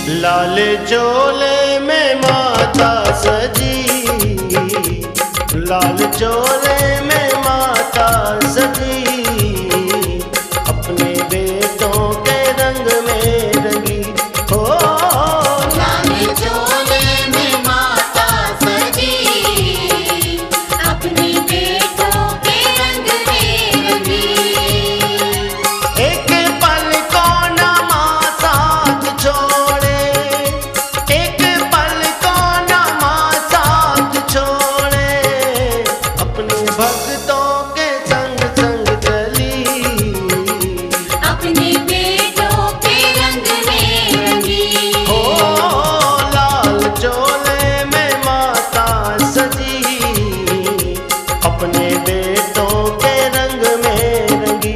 लाल चोले में माता सजी, लाल चोले में माता सजी, अपने बेटों के रंग में रंगी हो। लाल चोले में माता सजी, अपने बेटों के रंग में रंगी। एक पल को न माँ साथ छोड़े, एक पल को न माँ साथ छोड़े, अपने भक्तों के संग संग चली, अपने बेटों के रंग में रंगी। हो लाल चोले में माता सजी, अपने बेटों के रंग में रंगी।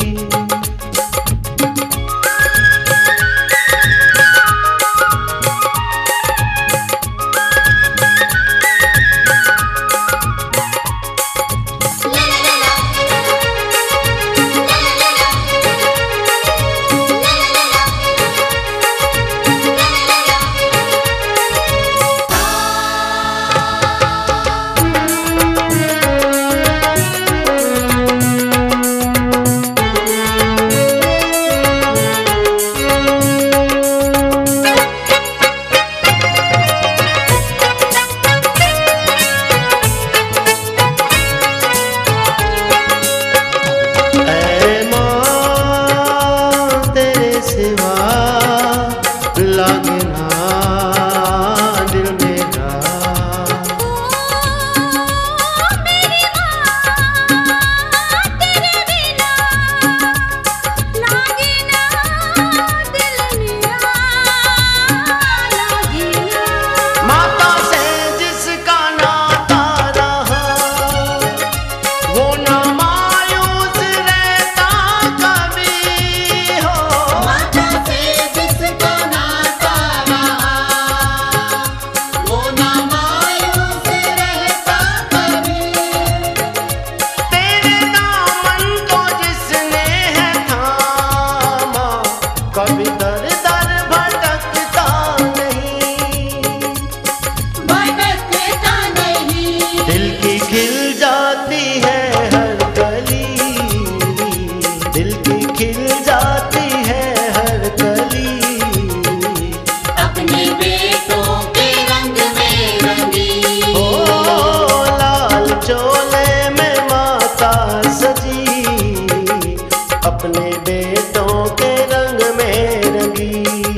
कभी दर दर भटकता नहीं, भटकता नहीं। दिल की खिल जाती है हर कली, दिल की खिल जाती है हर कली, अपने बेटों के रंग में रंगी। ओ लाल चोले में माता सजी, अपने बेटों के रंग में रंगी।